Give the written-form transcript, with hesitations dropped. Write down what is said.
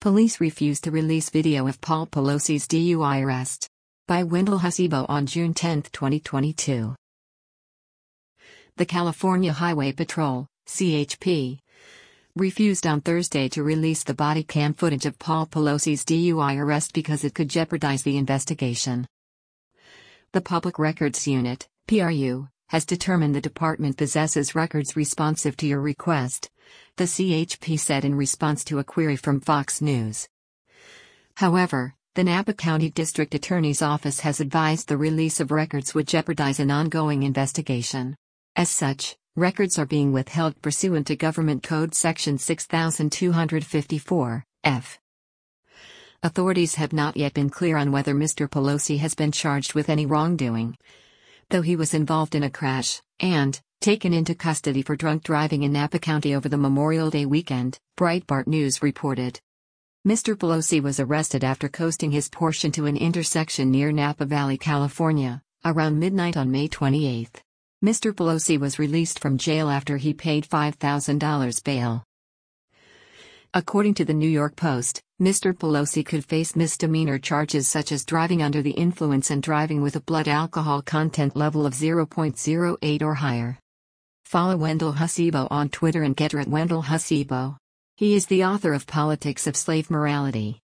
Police refuse to release video of Paul Pelosi's DUI arrest. By Wendell Hasibo on June 10, 2022. The California Highway Patrol, CHP, refused on Thursday to release the body cam footage of Paul Pelosi's DUI arrest because it could jeopardize the investigation. The Public Records Unit, PRU, has determined the department possesses records responsive to your request, the CHP said in response to a query from Fox News. However, the Napa County District Attorney's Office has advised the release of records would jeopardize an ongoing investigation. As such, records are being withheld pursuant to Government Code Section 6254, F. Authorities have not yet been clear on whether Mr. Pelosi has been charged with any wrongdoing, though he was involved in a crash and taken into custody for drunk driving in Napa County over the Memorial Day weekend, Breitbart News reported. Mr. Pelosi was arrested after coasting his Porsche into an intersection near Napa Valley, California, around midnight on May 28. Mr. Pelosi was released from jail after he paid $5,000 bail. According to the New York Post, Mr. Pelosi could face misdemeanor charges such as driving under the influence and driving with a blood alcohol content level of 0.08 or higher. Follow Wendell Hasibo on Twitter and Getter at Wendell Hasibo. He is the author of Politics of Slave Morality.